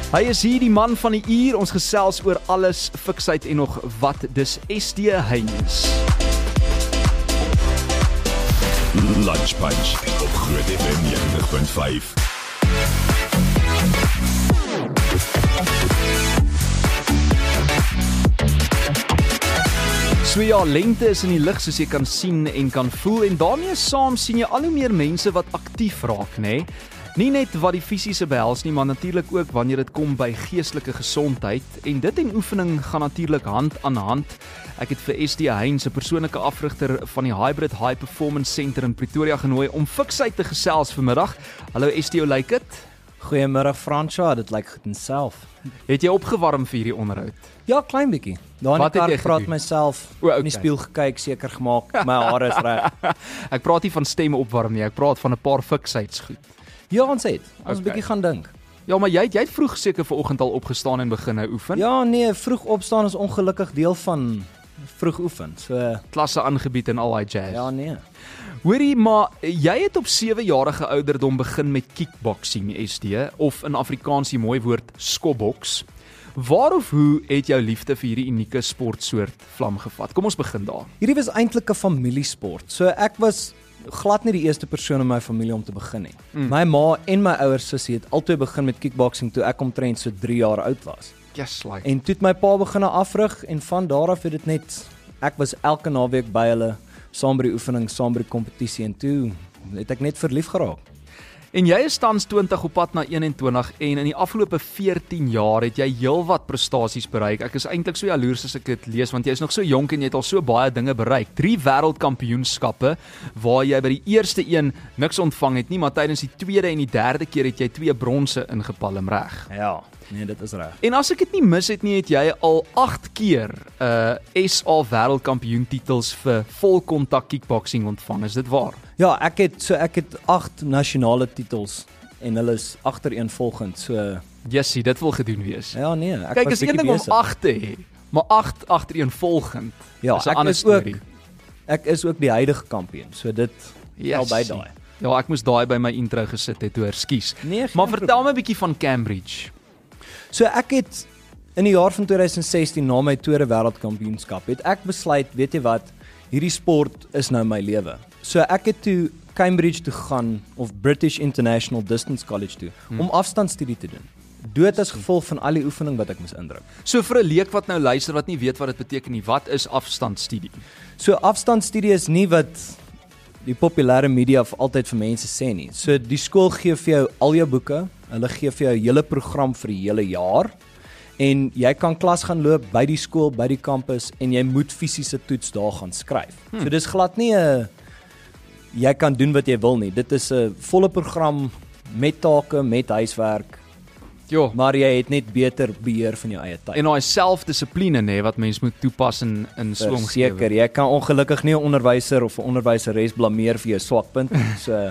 Hy is hier die man van die uur, ons gesels oor alles, fiksheid en nog wat, dis SD Heinz. Lunch Punch op Groot FM 90.5. So ja, lente is in die lig soos jy kan sien en kan voel en daarmee saam sien jy al hoe meer mense wat aktief raak, né? Nie net wat die fisiese behels nie, maar natuurlik ook wanneer dit kom by geestelike gesondheid en dit en oefening gaan natuurlik hand aan hand. Ek het vir SD Heinz, 'n persoonlike afrigter van die Hybrid High Performance Center in Pretoria genooi om fiksheid te gesels vanmiddag. Hallo SD, hoe lyk dit? Goeiemiddag Fransja, dit lyk goed en self. Het jy opgewarm vir hierdie onderhoud? Ja, klein bietjie. Daar in Wat die het jy kar praat gedoen? myself, O, in die spieël gekyk, seker gemaak, my hare is reg. Ek praat nie van stemme opwarm nie, ek praat van 'n paar fiksheidsgoed. Ja, ons het Okay. bietjie gaan dink. Ja, maar jy het vroeg seker vanoggend al opgestaan en begin nou oefen. Ja, nee, vroeg opstaan is ongelukkig deel van vroeg oefen. So, Klasse aangebied en al daai jazz. ja, nee. Hoorie, maar jy het op 7-jarige ouderdom begin met kickboxing, SD, of in Afrikaans die mooi woord skobboks. Waar of hoe het jou liefde vir hierdie unieke sportsoort vlam gevat? Kom ons begin daar. Hierdie was eintlik 'n familiesport. So ek was glad nie die eerste persoon in my familie om te begin nie. My ma en my ouers sussie het albei begin met kickboxing toe ek omtrent so 3 jaar oud was. Yes, like. En toe het my pa begin afrig en van daar af het dit net, ek was elke naweek by hulle, saam by die oefening, saam by die kompetisie en toe het ek net verlief geraak. En jy is tans 20 op pad na 21 en in die afgelope 14 jaar het jy heelwat prestasies bereik. Ek is eintlik so jaloers as ek dit lees want jy is nog so jonk en jy het al so baie dinge bereik. 3 wêreldkampioenskappe waar jy by die eerste een niks ontvang het nie, maar tydens die tweede en die derde keer het jy 2 bronse ingepalm, reg. Ja, nee, dit is reg. En as ek dit nie mis het nie, het jy al 8 keer SA wêreldkampioentitels vir volkontak kickboxing ontvang. Is dit waar? Ja, ek het 8 nasionale titels en hulle is agtereenvolgend. So Jessie, dit wil gedoen wees. ja, nee, ek Kyk, was is een bietjie ding om besig. 8 te hê, maar 8 agtereenvolgend. Ja, is 'n ander storie. Ek is ook die huidige kampioen. So dit al by Jessie. daai. Ja, ek moes daai by my intro gesit het, hoor, skus. Nee, geen Maar vertel my 'n bietjie van Cambridge. So ek het in die jaar van 2016 na my tweede wêreldkampioenskap het ek besluit, weet jy wat, hierdie sport is nou my lewe. So ek het toe Cambridge toe gaan of British International Distance College toe om afstandstudie te doen. Dood as gevolg van al die oefening wat ek moes indruk. So vir 'n leek wat nou luister wat nie weet wat dit beteken nie, wat is afstandstudie? So afstandstudie is nie wat die populêre media altyd vir mense sê nie. So die skool gee vir jou al jou boeke, hulle gee vir jou 'n hele program vir die hele jaar en jy kan klas gaan loop by die skool, by die kampus en jy moet fisiese toets daar gaan skryf. So dis glad nie 'n jy kan doen wat jy wil nie. Dit is 'n volle program met take, met huiswerk, Jo, maar jy het net beter beheer van jou eie tyd. en daai selfdissipline nê wat mens moet toepas in so 'n omgewing. Seker, jy kan ongelukkig nie 'n onderwyser of 'n onderwyseres blameer vir jou swakpunt nie. So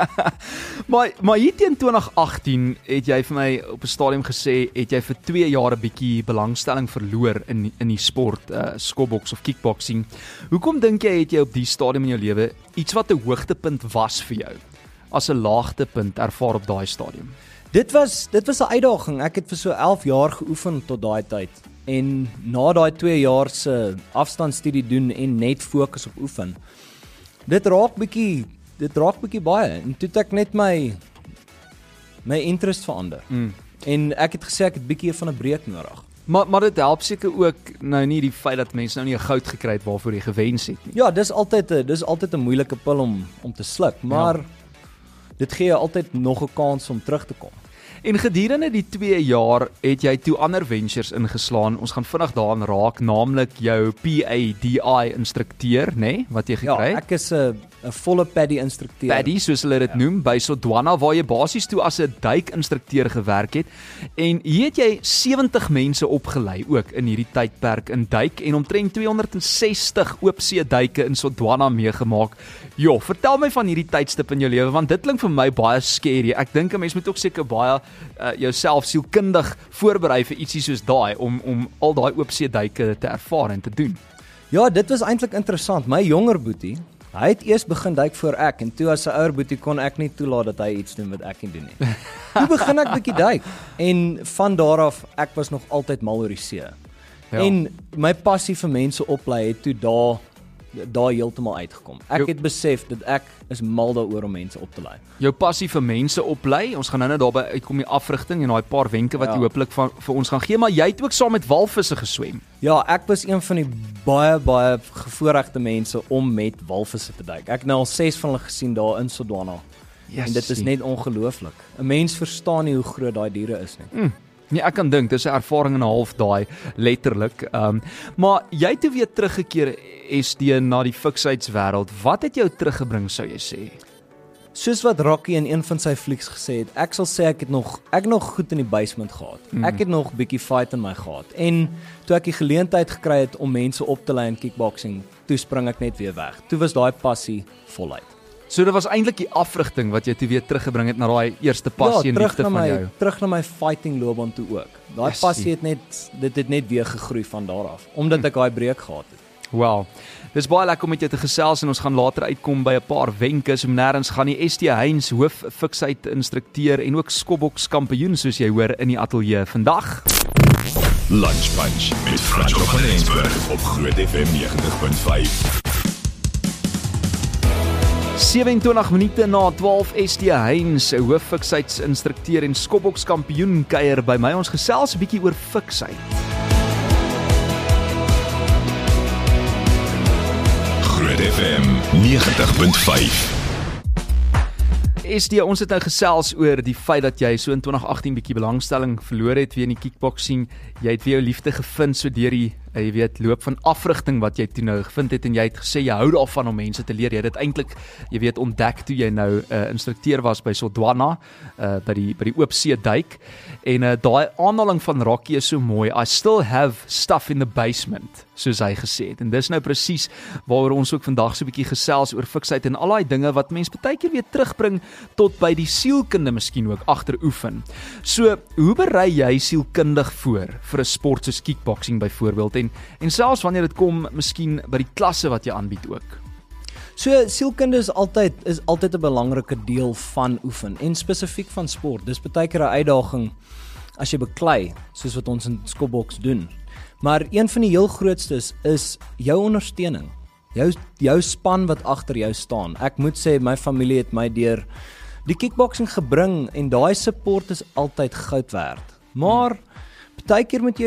Maar hier teen 2018 het jy vir my op 'n stadium gesê het jy vir 2 jaar 'n bietjie belangstelling verloor in die sport, skobboks of kickboxing. Hoekom dink jy het jy op die stadium in jou lewe iets wat 'n hoogtepunt was vir jou as 'n laagtepunt ervaar op daai stadium? Dit was 'n uitdaging. Ek het vir so 11 jaar geoefen tot daai tyd. En na daai 2 jaar se afstandstudie doen en net fokus op oefen. Dit raak bietjie baie en toe het ek net my interest verander. En ek het gesê ek het bietjie van 'n breek nodig. Maar dit help seker ook nou nie die feit dat mense nou nie 'n goud gekry het waarvoor jy gewens het nie. Ja, dis altyd 'n moeilike pil om te sluk, maar dit gee jou altyd nog 'n kans om terug te kom. En gedurende die 2 jaar het jy toe ander ventures ingeslaan. Ons gaan vinnig daaraan raak, naamlik jou PADI instrukteur, nê, nee, wat jy gekry Ja, het. ek is 'n volle PADI instrukteur. PADI, soos hulle dit noem, by Sodwana waar jy basies toe as 'n duikinstrukteur gewerk het. En hier het jy 70 mense opgelei ook in hierdie tydperk in duik en omtrent 260 oopsee duike in Sodwana meegemaak. Jo, vertel my van hierdie tydstip in jou lewe want dit klink vir my baie scary. Ek dink 'n mens moet ook seker baie jouself sielkundig voorberei vir ietsie soos daai om al daai oopsee duike te ervaar en te doen. Ja, dit was eintlik interessant. My jonger boetie Hy het eers begin duik voor ek en toe as 'n ouer boetie kon ek nie toelaat dat hy iets doen wat ek nie doen nie. Toe begin ek bietjie duik en van daar af ek was nog altyd mal oor die see. Ja. En my passie vir mense oplei het toe daar heeltemal uitgekom. Ek het besef dat ek is mal daaroor om mense op te lei. Jou passie vir mense oplei, ons gaan nou daarby uitkom die afrigting en daai paar wenke wat jy hopelik vir ons gaan gee, maar jy het ook saam met walvisse geswem. Ja, ek was een van die baie gevoorregte mense om met walvisse te duik. Ek het nou al 6 van hulle gesien daar in Sodwana. En dit is net ongelooflik. 'n Mens verstaan nie hoe groot daai diere is nie. Nee, ek kan dink, dis 'n ervaring en 'n half daai, letterlik. Maar jy het toe weer teruggekeer SD na die fiksheidswêreld. Wat het jou teruggebring, sou jy sê? Soos wat Rocky in een van sy flieks gesê het, ek sal sê ek het nog goed in die basement gehad. Ek het nog bietjie fight in my gehad. En toe ek die geleentheid gekry het om mense op te lei in kickboxing, toe spring ek net weer weg. Toe was daai passie voluit. So dit was eintlik die afrigting wat jy toe weer teruggebring het na daai eerste passie en liefde van jou. Terug na my fighting loopbaan toe ook. Daai passie het net weer gegroei van daar af, omdat ek daai breek gehad het. Wow. Dis baie lekker om met jou te gesels en ons gaan later uitkom by 'n paar wenke. So nêrens gaan die ST Heyns, hoof fiksheid instrukteur en ook skobboks kampioen soos jy hoor in die ateljee vandag. Lunch Punch met Franco van Rensburg op Groot FM 90.5. 27 minute na 12 ST Heyns, hoof fiksheidsinstrukteur en skobboks kampioen kuier by my. Ons gesels 'n bietjie oor fiksheid. Groot FM 90.5. SD, ons het nou gesels oor die feit dat jy so in 2018 bietjie belangstelling verloor het weer in die kickboxing. Jy het weer jou liefde gevind so deur die loop van afrigting wat jy toe nou gevind het en jy het gesê jy hou daarvan om mense te leer. Jy het dit eintlik ontdek toe jy nou instrukteur was by Sodwana by die oopsee duik en daai aanhaling van Rocky is so mooi. I still have stuff in the basement, soos hy gesê het. En dis nou presies waaroor ons ook vandag so 'n bietjie gesels oor fiksheid en al daai dinge wat mense baie keer weer terugbring tot by die sielkunde miskien ook agter oefen. So, hoe berei jy sielkundig voor vir 'n sport soos kickboxing byvoorbeeld en selfs wanneer dit kom miskien by die klasse wat jy aanbied ook? So sielkunde is altyd 'n belangrike deel van oefen en spesifiek van sport. Dis baie keer 'n uitdaging as jy beklei soos wat ons in skobboks doen. Maar een van die heel grootstes is jou ondersteuning. Jou span wat agter jou staan. Ek moet sê my familie het my deur die kickboxing gebring en daai support is altyd goud werd. Maar baie keer moet jy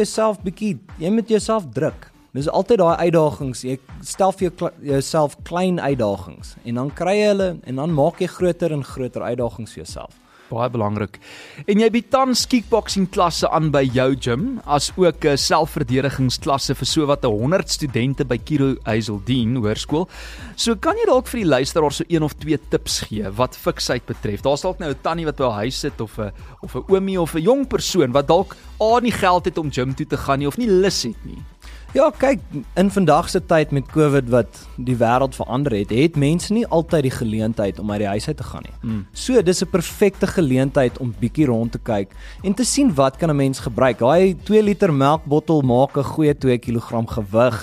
moet jouself druk. Dis altyd daai uitdagings. Jy stel vir jouself klein uitdagings en dan kry jy hulle en dan maak jy groter en groter uitdagings vir jouself. Baie belangrik. En jy bied tans kickboxing klasse aan by jou gym, as ook 'n selfverdedigingsklasse vir so wat 100 studente by Kiro Hazeldean Hoërskool. So kan jy dalk vir die luisteraar so 1 of 2 tips gee wat fiksheid betref. Daar's dalk nou 'n tannie wat by haar huis sit of 'n oomie of 'n jong persoon wat dalk nie geld het om gym toe te gaan nie of nie lus het nie. Ja, kyk, in vandag se tyd met COVID wat die wêreld verander het mense nie altyd die geleentheid om uit die huis uit te gaan nie. So, dis 'n perfekte geleentheid om bietjie rond te kyk en te sien wat kan 'n mens gebruik. Daai 2 liter melkbottel maak 'n goeie 2 kg gewig.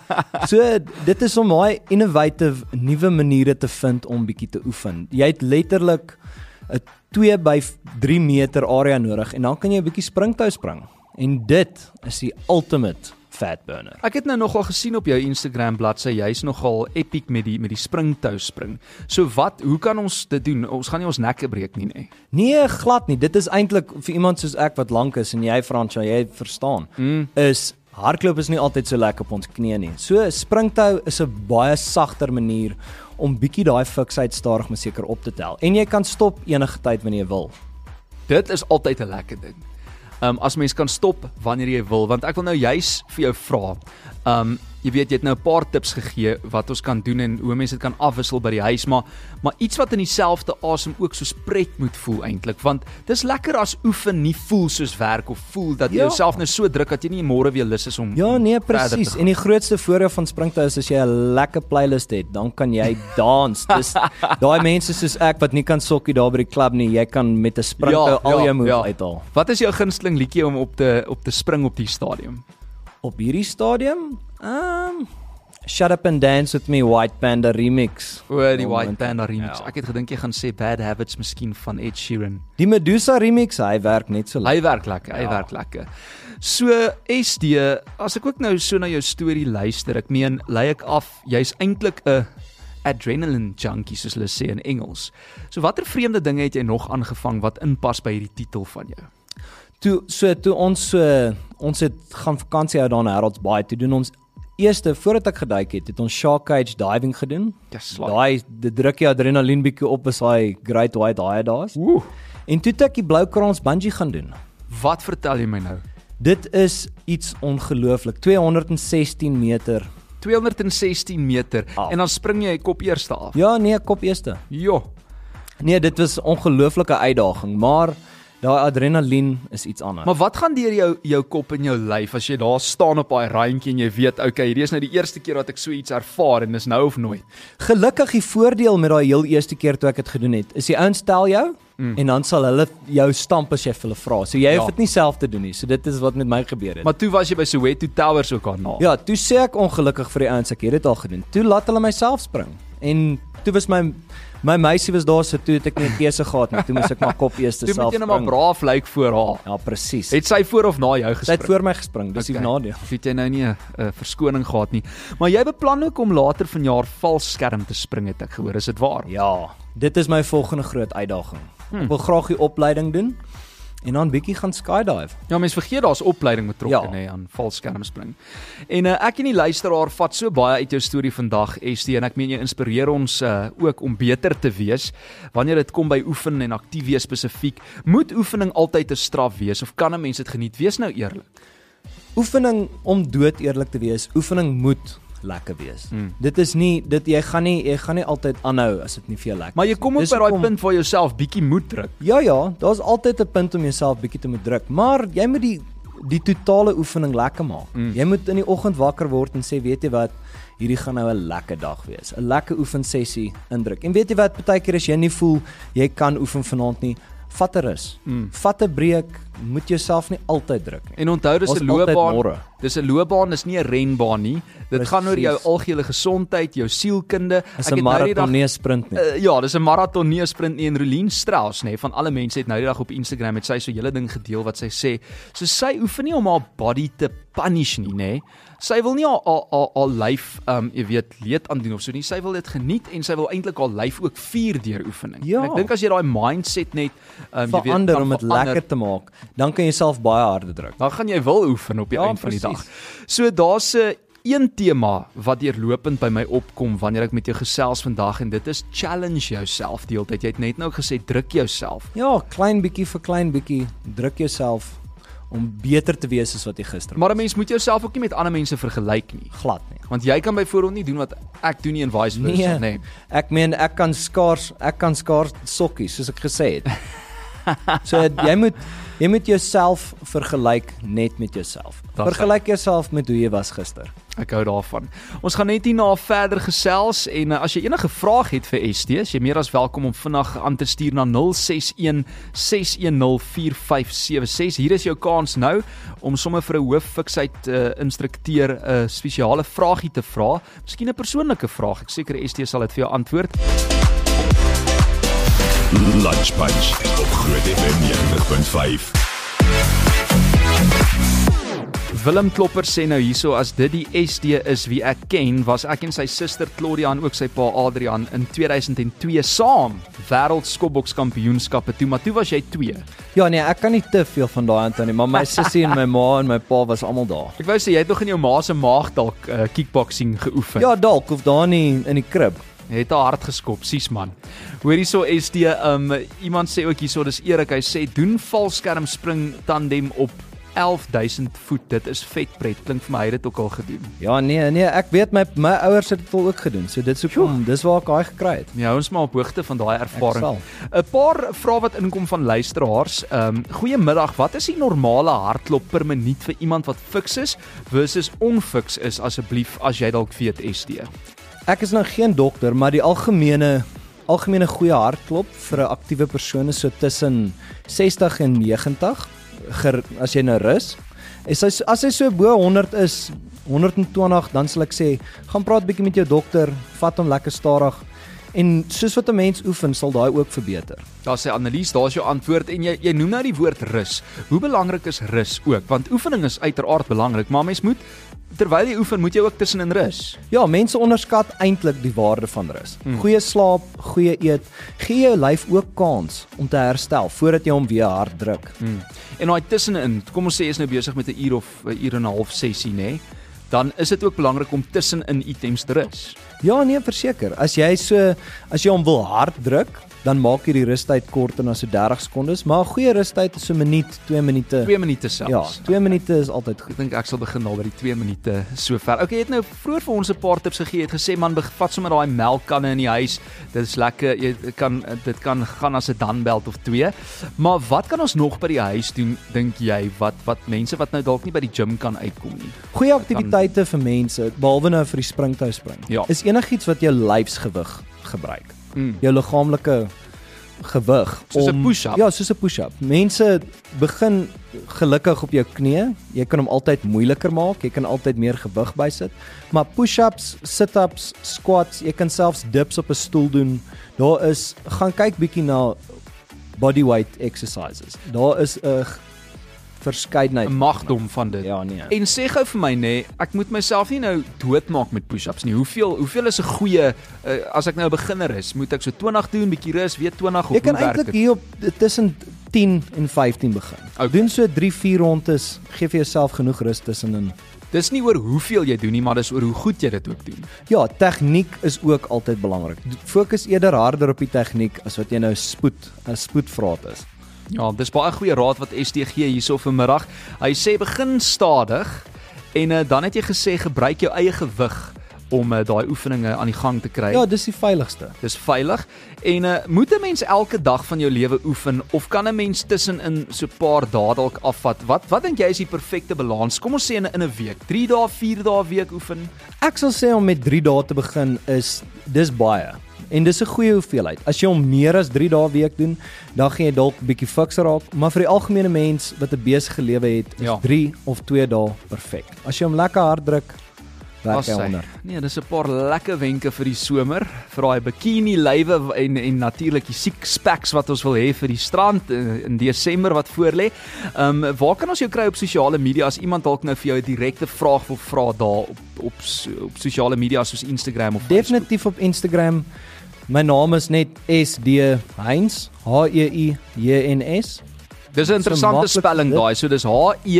So, dit is om daai innovative nuwe maniere te vind om bietjie te oefen. Jy het letterlik 'n 2 by 3 meter area nodig en dan kan jy 'n bietjie springtou spring. En dit is die ultimate fat burner. Ek het nou nogal gesien op jou Instagram bladsy, jy's nogal epic met die springtou spring. So hoe kan ons dit doen? Ons gaan nie ons nekke breek nie, nee. Nee, glad nie. Dit is eintlik vir iemand soos ek wat lank is en jy Frans, jy verstaan. Is hardloop is nie altyd so lekker op ons knieë nie. So springtou is 'n baie sagter manier om bietjie daai fiksheid stadig maar seker op te tel. En jy kan stop enige tyd wanneer jy wil. Dit is altyd 'n lekker ding. As mens kan stop wanneer jy wil, want ek wil nou juis vir jou vra. Jy het nou 'n paar tips gegee wat ons kan doen en hoe mense dit kan afwissel by die huis, maar iets wat in dieselfde asem ook soos pret moet voel eintlik, want dis lekker as oefen nie voel soos werk of voel dat jy jouself nou so druk dat jy nie môre weer lus is om presies. En die grootste voordeel van springtou is as jy 'n lekker playlist het, dan kan jy dans. Dis daai mense soos ek wat nie kan sokkie daar by die klub nie, jy kan met 'n springtou al jou moves uithaal. Wat is jou gunsteling liedjie om op te spring op die stadium? Op hierdie stadium? Shut Up and Dance With Me White Panda remix. Die White Panda remix. Ek het gedink jy gaan sê Bad Habits miskien van Ed Sheeran. Die Medusa remix, hy werk net so Hy werk lekker. So SD, as ek ook nou so na jou storie luister, ek meen, lei ek af, jy's eintlik 'n adrenaline junkie soos hulle sê in Engels. So watter vreemde dinge het jy nog aangevang wat inpas by hierdie titel van jou? Toe ons het gaan vakansie hou daar in Haraldsbaai, toe doen ons eerste, voordat ek geduik het ons shark cage diving gedoen. Dit druk jy adrenalien bietjie op as hy great white haie daar's. En toe het ek die blou kraans bungee gaan doen. Wat vertel jy my nou? Dit is iets ongelooflik, 216 meter. 216 meter en dan spring jy kop eerste af. Ja, nee, kop eerste. Jo. Nee, dit was 'n ongelooflike uitdaging, maar daai adrenalien is iets anders. Maar wat gaan deur jou kop en jou lyf as jy daar staan op daai randjie en jy weet, okay, hierdie is nou die eerste keer wat ek so iets ervaar en dis nou of nooit. Gelukkig die voordeel met daai heel eerste keer toe ek dit gedoen het, is die ouens stel jou en dan sal hulle jou stamp as jy vir hulle vra. So jy hoef dit nie self te doen nie. So dit is wat met my gebeur het. Maar toe was jy by Soweto Towers ook daarna. Ja, toe sê ek ongelukkig vir die ouens ek het dit al gedoen. Toe laat hulle myself spring. En toe was my meisie was daar, so toe het ek nie 'n keuse gehad nie. Toe moes ek maar kop eers self spring. Toe moet jy net maar braaf lyk voor haar. Ja, presies. Het sy voor of na jou gespring? Sy het voor my gespring, dis die nadeel. Het jy nou nie 'n verskoning gehad nie. Maar jy beplan ook om later vanjaar valskerm te spring, het ek gehoor. Is dit waar? Ja, dit is my volgende groot uitdaging. Ek wil graag die opleiding doen en dan bietjie gaan skydive. Ja, mense vergeet daar's opleiding betrokke aan valskermspring. En ek en die luisteraar vat so baie uit jou storie vandag, SD, en ek meen jy inspireer ons ook om beter te wees wanneer dit kom by oefen en aktief wees spesifiek. Moet oefening altyd 'n straf wees of kan 'n mens dit geniet? Wees nou eerlik. Oefening, om dood eerlik te wees, oefening moet lekker wees. Dit is nie jy gaan nie altyd aanhou as dit nie vir jou lekker is. Maar jy kom ook by daai punt waar jy jouself bietjie moet druk. Ja, daar's altyd 'n punt om jouself bietjie te moet druk, maar jy moet die totale oefening lekker maak. Jy moet in die oggend wakker word en sê, weet jy wat, hierdie gaan nou 'n lekker dag wees. 'n Lekker oefensessie indruk. En weet jy wat, partykeer as jy nie voel jy kan oefen vanaand nie, vat 'n rus. Vat 'n breek, moet jouself nie altyd druk nie. En onthou, dis 'n loopbaan. Dis 'n loopbaan, dis nie 'n renbaan nie. Dit gaan oor jou algehele gesondheid, jou sielkunde. Dis 'n maraton, nie 'n sprint nie. Ja, dis 'n maraton, nie 'n sprint nie. En Rolien Strauss, nê, van alle mense het nou die dag op Instagram met sy so 'n hele ding gedeel wat sy sê, so sy oefen nie om haar body te punish nie, nê. Sy wil nie haar lyf jy weet leed aandoen of so nie. Sy wil dit geniet en sy wil eintlik haar lyf ook vier deur oefening. Ja. En ek dink as jy daai mindset net verander om dit lekker te maak, dan kan jy self baie harder druk. Dan gaan jy wil oefen op die eind van die dag. So daar's 'n een tema wat deurlopend by my opkom wanneer ek met jou gesels vandag en dit is challenge jouself die hele tyd. Jy het net nou gesê druk jouself. Ja, klein bietjie vir klein bietjie, druk jouself om beter te wees as wat jy gister was. Maar 'n mens moet jouself ook nie met ander mense vergelyk nie. Glad nie. Want jy kan byvoorbeeld nie doen wat ek doen nie en vice versa, nee. Ek meen ek kan skaars sokkies soos ek gesê het. So jy moet jouself vergelyk net met jouself. Vergelyk jouself met hoe jy was gister. Ek hou daarvan. Ons gaan net hierna verder gesels en as jy enige vraag het vir ST, jy meer as welkom om vinnig aan te stuur na 061 610 4576. Hier is jou kans nou om sommer vir 'n hooffiksheid instrukteur 'n spesiale vraagie te vra. Miskien 'n persoonlike vraag. Ek seker ST sal dit vir jou antwoord. Lunch Punch op Groot FM 90.5. Willem Klopper sê nou hierso, as dit die SD is wie ek ken, was ek en sy suster Claudia en ook sy pa Adrian in 2002 saam wêreldskopbokskampioenskappe toe, maar toe was jy 2. Ja nee, ek kan nie te veel van daai onthou nie, maar my sussie en my ma en my pa was almal daar. Ek wou sê jy het nog in jou ma se maag dalk kickboxing geoefen. Ja, dalk of daar in die krib. Jy het haar hart geskop, sies man. Hoor hierso SD, iemand sê ook hierso, dis Erik, hy sê doen valskerm spring tandem op 11.000 voet. Dit is vet pret. Klink vir my hy het dit ook al gedoen. Ja, nee, ek weet my ouers het dit ook gedoen. So dit is hoekom, dis waar ek daai gekry het. Ja, ons maar op hoogte van daai ervaring. 'n Paar vrae wat inkom van luisteraars. Goeiemiddag, wat is die normale hartklop per minuut vir iemand wat fiks is versus onfiks is asseblief as jy dalk weet SD? Ek is nou geen dokter, maar die algemene goeie hartklop vir 'n aktiewe persoon is so tussen 60 en 90 as jy nou rus. As hy so bo 100 is, 120, dan sal ek sê, gaan praat bietjie met jou dokter, vat hom lekker stadig. En soos wat 'n mens oefen, sal daai ook verbeter. Daar sê Annelies, daar's jou antwoord en jy noem nou die woord rus. Hoe belangrik is rus ook? Want oefening is uiteraard belangrik, maar mens moet terwyl jy oefen, moet jy ook tussenin rus. Ja, mense onderskat eintlik die waarde van rus. Goeie slaap, goeie eet, gee jou lyf ook kans om te herstel voordat jy hom weer hard druk. En daai tussenin, kom ons sê jy is nou besig met 'n uur of 'n uur en 'n half sessie, nê? Dan is dit ook belangrik om tussenin items te rus. Ja, nee, verseker. As jy hom wil hard druk, dan maak jy die rustyd korter na so 30 sekondes, maar 'n goeie rustyd is so 'n minuut, 2 minute. 2 minute selfs. Ja, 2 minute is altyd goed. Ek dink ek sal begin al by die 2 minute sover. Okay, jy het nou vroeër vir ons 'n paar tips gegee. Jy het gesê man, vat sommer daai melkkanne in die huis. Dit is lekker. Dit kan gaan as 'n danbelt of 2. Maar wat kan ons nog by die huis doen, dink jy, wat mense wat nou dalk nie by die gym kan uitkom nie? Goeie aktiwiteite vir mense, behalwe nou vir die springtou spring. Ja. Is enigiets wat jou lyfsgewig gebruik. Jou liggaamlike gewig. Soos 'n push-up. Ja, soos 'n push-up. Mense begin gelukkig op jou knieë. Jy kan hom altyd moeiliker maak. Jy kan altyd meer gewig bysit. Maar push-ups, sit-ups, squats, jy kan selfs dips op 'n stoel doen. Gaan kyk bietjie na bodyweight exercises. Daar is 'n verskeidenheid. 'n magdom van dit. Ja, nee. En sê gou vir my nê, ek moet myself nie nou doodmaak met push-ups nie. Hoeveel is 'n goeie as ek nou 'n beginner is, moet ek so 20 doen, bietjie rus, weer 20 of jy kan hoe werk eintlik dit? hier op tussen 10 en 15 begin. Okay. Doen so 3-4 rondes, gee vir jouself genoeg rus tussenin. Dis nie oor hoeveel jy doen nie, maar dis oor hoe goed jy dit ook doen. Ja, tegniek is ook altyd belangrik. Fokus eerder harder op die tegniek as wat jy nou 'n spoedvraat is. Ja, dis baie goeie raad wat STG hierso vanmiddag. Hy sê begin stadig en dan het jy gesê gebruik jou eie gewig om daai oefeninge aan die gang te kry. Ja, dis die veiligste. Dis veilig en moet 'n mens elke dag van jou lewe oefen of kan 'n mens tussenin so 'n paar dae dalk afvat? Wat dink jy is die perfekte balans? Kom ons sê in 'n week, 3 dae, 4 dae 'n week oefen. Ek sal sê om met 3 dae te begin dis baie. En dis 'n goeie hoeveelheid. As jy hom meer as 3 dae 'n week doen, dan gaan jy dalk 'n bietjie fiks raak, maar vir die algemene mens wat 'n besige lewe het, is 3 of 2 dae perfek. As jy hom lekker hard druk, werk hy onder. Nee, dis 'n paar lekker wenke vir die somer, vir daai bikini lywe en natuurlik die six-packs wat ons wil hê vir die strand in Desember wat voorlê. Waar kan ons jou kry op sosiale media as iemand dalk nou vir jou 'n direkte vraag wil vra daar op sosiale media soos Instagram of Definitief op Instagram. My naam is net SD Heyns, H-E-I-J-N-S. Dis 'n interessante spelling daai, so dis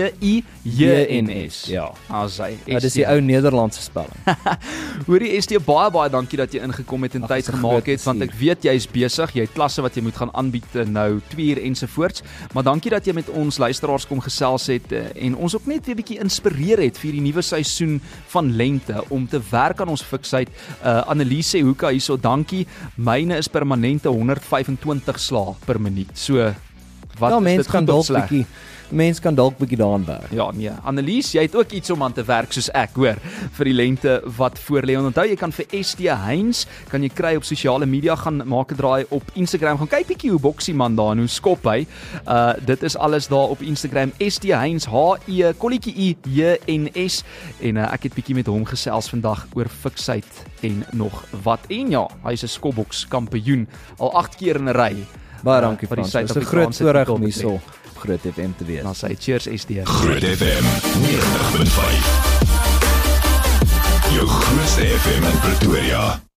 H-E-I-J-N-S. Ja. Asai. Dis die ou Nederlandse spelling. Hoorie ST, baie dankie dat jy ingekom het en tyd gemaak het, want ek weet jy is besig, jy het klasse wat jy moet gaan aanbied nou 2 uur ensovoorts, maar dankie dat jy met ons luisteraars kom gesels het en ons ook net weer bietjie inspireer het vir die nuwe seisoen van lente om te werk aan ons fiksheid. Annelies sê hoeka hierso, dankie. Myne is permanente 125 slae per minuut. So wat is dit goed of sleg? Mens kan dalk bietjie daaraan werk. Ja, nee. Annelies, jy het ook iets om aan te werk soos ek, hoor, vir die lente wat voorlê. En onthou, jy kan vir ST Heyns kan jy kry op sosiale media, gaan maak 'n draai op Instagram, gaan kyk bietjie hoe boksie man daar en hoe skop hy. Dit is alles daar op Instagram, ST Heyns, H-E-I-J-N-S en ek het bietjie met hom gesels vandag oor fiksheid en nog wat. En ja, hy's 'n skopboks kampioen al 8 keer in 'n ry. Baie dankie Frans. Dit is 'n groot voorreg om hier so Groot FM te wees. Dan sê cheers ST. Groot FM 90.5. Jou grootste FM in Pretoria.